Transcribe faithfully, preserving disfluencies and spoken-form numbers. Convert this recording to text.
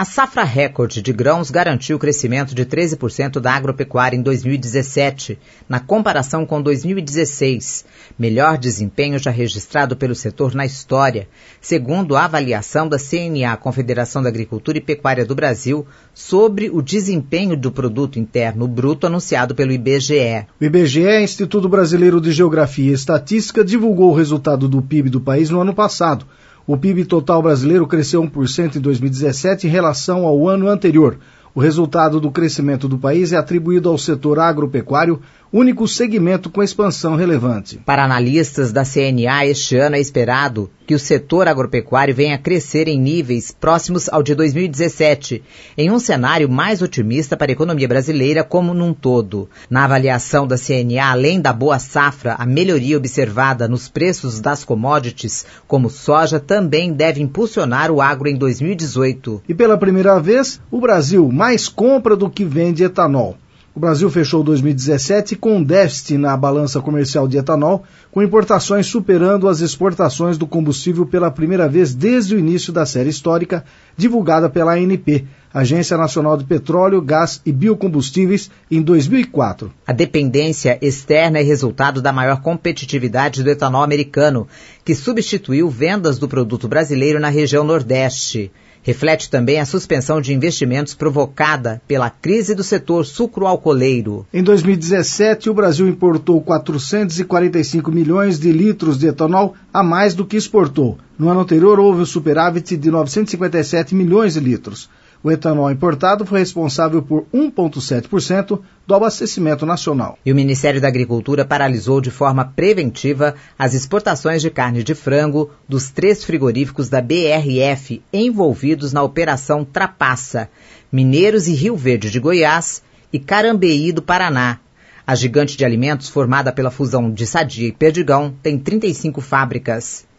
A safra recorde de grãos garantiu o crescimento de treze por cento da agropecuária em dois mil e dezessete, na comparação com dois mil e dezesseis, melhor desempenho já registrado pelo setor na história, segundo a avaliação da C N A, Confederação da Agricultura e Pecuária do Brasil, sobre o desempenho do Produto Interno Bruto anunciado pelo I B G E. O I B G E, Instituto Brasileiro de Geografia e Estatística, divulgou o resultado do P I B do país no ano passado. O P I B total brasileiro cresceu um por cento em dois mil e dezessete em relação ao ano anterior. O resultado do crescimento do país é atribuído ao setor agropecuário, único segmento com expansão relevante. Para analistas da C N A, este ano é esperado que o setor agropecuário venha a crescer em níveis próximos ao de dois mil e dezessete, em um cenário mais otimista para a economia brasileira como num todo. Na avaliação da C N A, além da boa safra, a melhoria observada nos preços das commodities, como soja, também deve impulsionar o agro em dois mil e dezoito. E pela primeira vez, o Brasil mais compra do que vende etanol. O Brasil fechou dois mil e dezessete com um déficit na balança comercial de etanol, com importações superando as exportações do combustível pela primeira vez desde o início da série histórica, divulgada pela A N P, Agência Nacional de Petróleo, Gás e Biocombustíveis, em dois mil e quatro. A dependência externa é resultado da maior competitividade do etanol americano, que substituiu vendas do produto brasileiro na região Nordeste. Reflete também a suspensão de investimentos provocada pela crise do setor sucroalcooleiro. Em dois mil e dezessete, o Brasil importou quatrocentos e quarenta e cinco milhões de litros de etanol a mais do que exportou. No ano anterior, houve um superávit de novecentos e cinquenta e sete milhões de litros. O etanol importado foi responsável por um vírgula sete por cento do abastecimento nacional. E o Ministério da Agricultura paralisou de forma preventiva as exportações de carne de frango dos três frigoríficos da B R F envolvidos na Operação Trapaça, Mineiros e Rio Verde de Goiás e Carambeí do Paraná. A gigante de alimentos, formada pela fusão de Sadia e Perdigão, tem trinta e cinco fábricas.